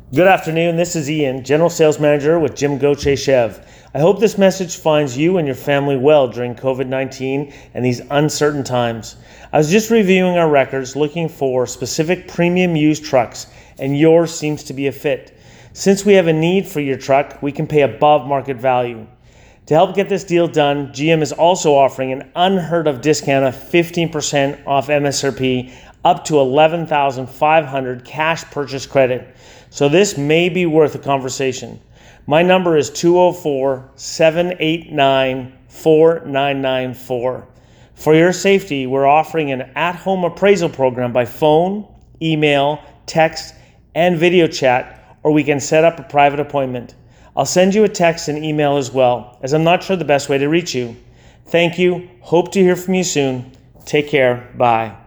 Good afternoon. This is Ian, General Sales Manager with Jim Gauthier Chev. I hope this message finds you and your family well during COVID-19 and these uncertain times. I was just reviewing our records looking for specific premium used trucks, and yours seems to be a fit. Since we have a need for your truck, we can pay above market value. To help get this deal done, GM is also offering an unheard of discount of 15% off MSRP up to $11,500 cash purchase credit. So this may be worth a conversation. My number is 204-789-4994. For your safety, we're offering an at-home appraisal program by phone, email, text, and video chat, or we can set up a private appointment. I'll send you a text and email as well, as I'm not sure the best way to reach you. Thank you. Hope to hear from you soon. Take care. Bye.